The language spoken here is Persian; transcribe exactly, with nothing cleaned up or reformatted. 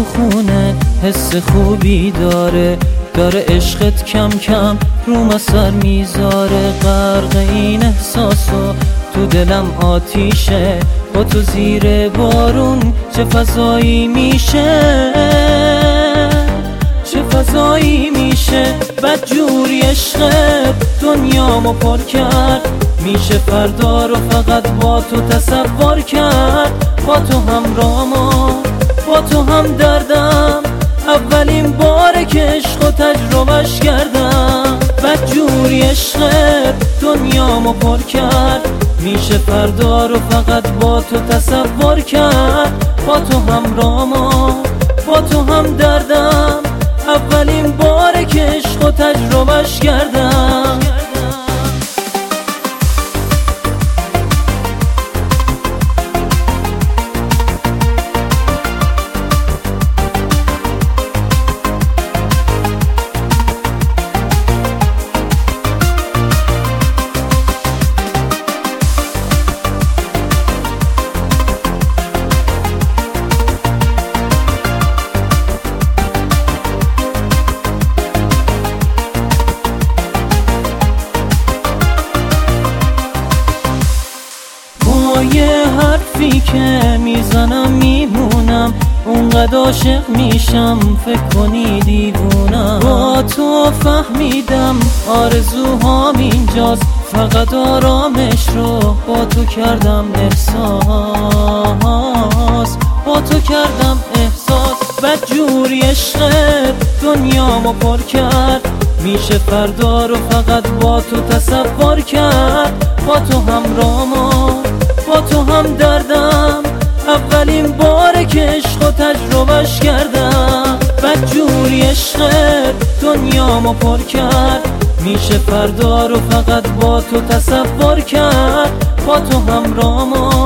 خونه حس خوبی داره، داره عشقت کم کم روم اثر میذاره. غرق این احساسو تو دلم آتیشه، با تو زیر بارون چه فضایی میشه، چه فضایی میشه. بدجوری عشقت دنیامو پر کرد، میشه فردا رو فقط با تو تصور کرد. با تو همراهمو، با تو هم دردم، اولین باره که عشق و تجربهش کردم. بدجوری عشقت دنیامو پر کرد، میشه فردا رو فقط با تو تصور کرد. با تو همراهمو، با تو هم دردم، اولین باره که عشق و تجربهش کردم. یه حرفی که میزنم میمونم، اونقدر عاشق میشم فکر کنی دیوونم. با تو فهمیدم آرزوهام اینجاست، فقط آرامش رو با تو کردم احساس، با تو کردم احساس. بدجوری عشقت دنیامو پر کرد، میشه فردا رو فقط با تو تصور کرد. با تو همراهمو، با تو هم دردم، اولین باره که عشق و تجربهش کردم. بدجوری عشقت دنیامو پر کرد، میشه فردا رو فقط با تو تصور کرد. با تو همراهمو،